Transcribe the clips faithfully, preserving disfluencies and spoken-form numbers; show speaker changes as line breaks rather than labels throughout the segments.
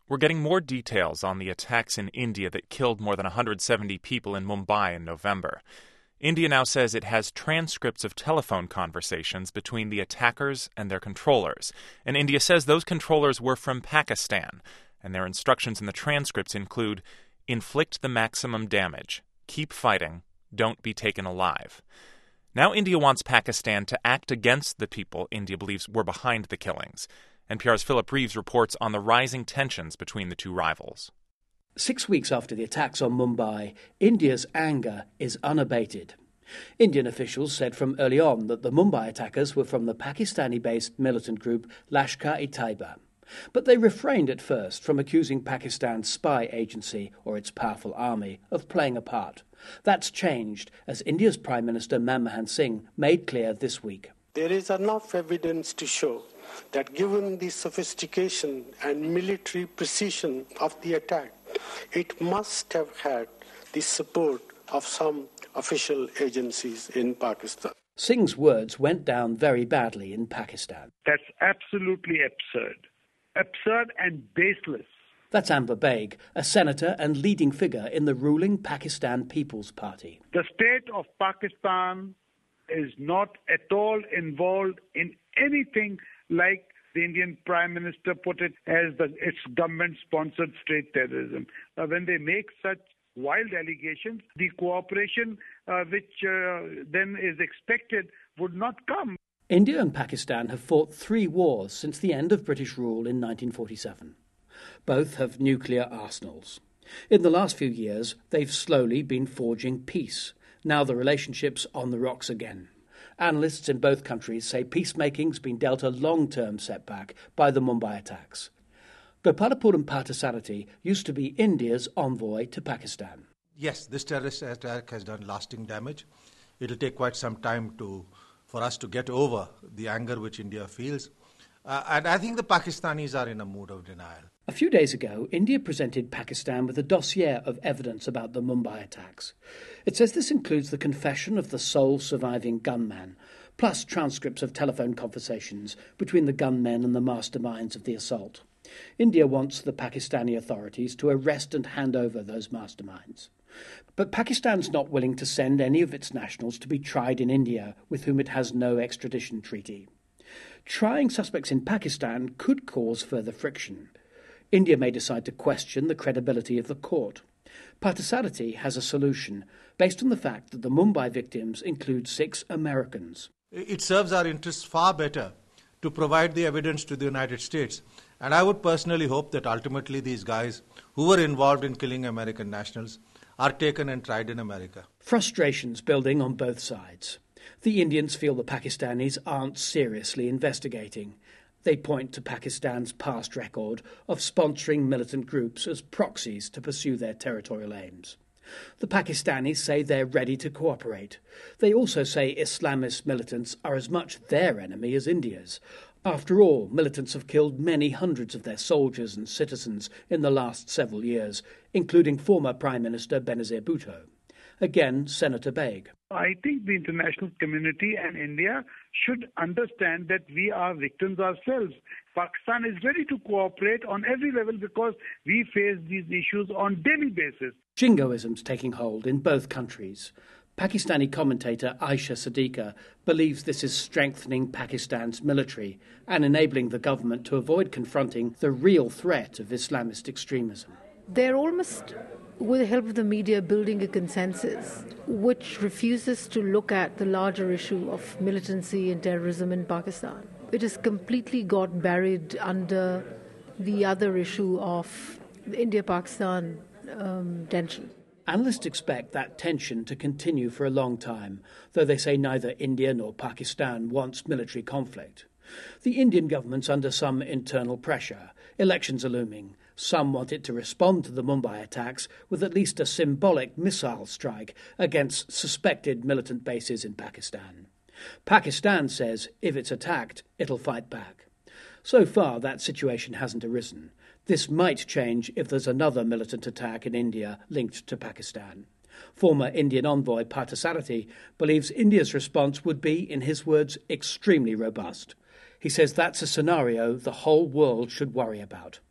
We're getting more details on the attacks in India that killed more than one hundred seventy people in Mumbai in November. India now says it has transcripts of telephone conversations between the attackers and their controllers. And India says those controllers were from Pakistan. And their instructions in the transcripts include, inflict the maximum damage, keep fighting, don't be taken alive. Now India wants Pakistan to act against the people India believes were behind the killings. N P R's Philip Reeves reports on the rising tensions between the two rivals.
Six weeks after the attacks on Mumbai, India's anger is unabated. Indian officials said from early on that the Mumbai attackers were from the Pakistani-based militant group Lashkar-e-Taiba. But they refrained at first from accusing Pakistan's spy agency or its powerful army of playing a part. That's changed, as India's Prime Minister Manmohan Singh made clear this week.
There is enough evidence to show that given the sophistication and military precision of the attack, it must have had the support of some official agencies in Pakistan.
Singh's words went down very badly in Pakistan.
That's absolutely absurd. Absurd and baseless.
That's Anwar Baig, a senator and leading figure in the ruling Pakistan People's Party.
The state of Pakistan is not at all involved in anything like the Indian Prime Minister put it as the, its government-sponsored state terrorism. Uh, when they make such wild allegations, the cooperation uh, which uh, then is expected would not come.
India and Pakistan have fought three wars since the end of British rule in nineteen forty-seven. Both have nuclear arsenals. In the last few years, they've slowly been forging peace. Now the relationship's on the rocks again. Analysts in both countries say peacemaking has been dealt a long-term setback by the Mumbai attacks. Gopalapuram Parthasarathi used to be India's envoy to Pakistan.
Yes, this terrorist attack has done lasting damage. It'll take quite some time to for us to get over the anger which India feels. Uh, and I think the Pakistanis are in a mood of denial.
A few days ago, India presented Pakistan with a dossier of evidence about the Mumbai attacks. It says this includes the confession of the sole surviving gunman, plus transcripts of telephone conversations between the gunmen and the masterminds of the assault. India wants the Pakistani authorities to arrest and hand over those masterminds. But Pakistan's not willing to send any of its nationals to be tried in India, with whom it has no extradition treaty. Trying suspects in Pakistan could cause further friction. India may decide to question the credibility of the court. Parthasarathi has a solution, based on the fact that the Mumbai victims include six Americans.
It serves our interests far better to provide the evidence to the United States. And I would personally hope that ultimately these guys who were involved in killing American nationals are taken and tried in America.
Frustrations building on both sides. The Indians feel the Pakistanis aren't seriously investigating. They point to Pakistan's past record of sponsoring militant groups as proxies to pursue their territorial aims. The Pakistanis say they're ready to cooperate. They also say Islamist militants are as much their enemy as India's. After all, militants have killed many hundreds of their soldiers and citizens in the last several years, including former Prime Minister Benazir Bhutto. Again, Senator Baig.
I think the international community and India should understand that we are victims ourselves. Pakistan is ready to cooperate on every level because we face these issues on daily basis.
Jingoism's taking hold in both countries. Pakistani commentator Aisha Siddiqa believes this is strengthening Pakistan's military and enabling the government to avoid confronting the real threat of Islamist extremism.
They're almost, with the help of the media, building a consensus which refuses to look at the larger issue of militancy and terrorism in Pakistan. It has completely got buried under the other issue of the India-Pakistan um, tension.
Analysts expect that tension to continue for a long time, though they say neither India nor Pakistan wants military conflict. The Indian government's under some internal pressure. Elections are looming. Some want it to respond to the Mumbai attacks with at least a symbolic missile strike against suspected militant bases in Pakistan. Pakistan says if it's attacked, it'll fight back. So far, that situation hasn't arisen. This might change if there's another militant attack in India linked to Pakistan. Former Indian envoy Parthasarathi believes India's response would be, in his words, extremely robust. He says that's a scenario the whole world should worry about.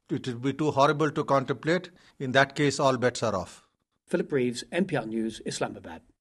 it would be too horrible to contemplate. In that case, all bets are off.
Philip Reeves, N P R News, Islamabad.